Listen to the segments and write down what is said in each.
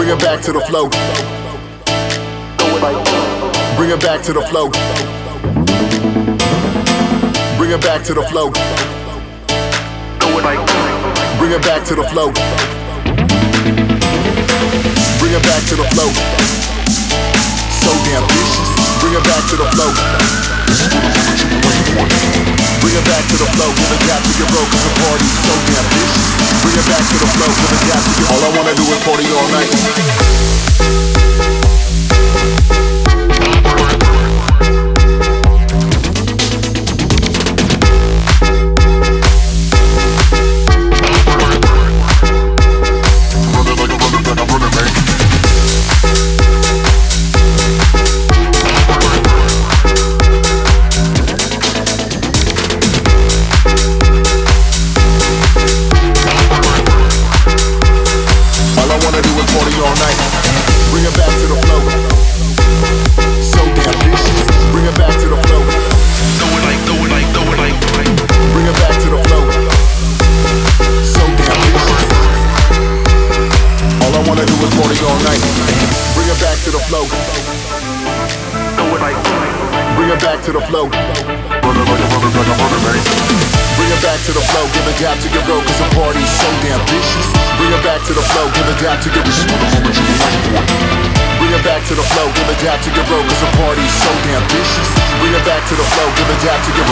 Bring it back to the flow. Bring it back to the flow. Bring it back to the flow. Bring it back to the flow. Bring it back to the flow. So damn vicious. Bring it back to the flow. Bring it back to the flow. Give a gap to your bro, cause the party's so damn vicious. Bring it back to the flow. Give a gap to your. All I wanna do is party all night. Bring it back to the flow. Bring it back to the flow. Give a dap to your bro, cause the party's so damn vicious. Bring it back to the flow. Give a dap to your. Bring it back to the flow. Give a dap to your bro, cause the party's so damn vicious. Bring it back to the flow. Give a dap to your.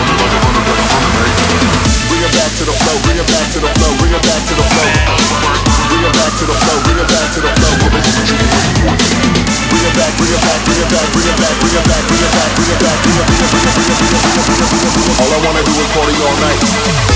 Bring it back to the flow. Bring it back to the flow. Bring it back to the flow. Bring it back to the flow. Bring it back to the flow. Bring it back. Bring it back. Bring it back. Bring it back. Bring it back. Bring it back. Bring it back. Bring it back. Bring it back. Bring it back. Bring it back. All I wanna do is party all night.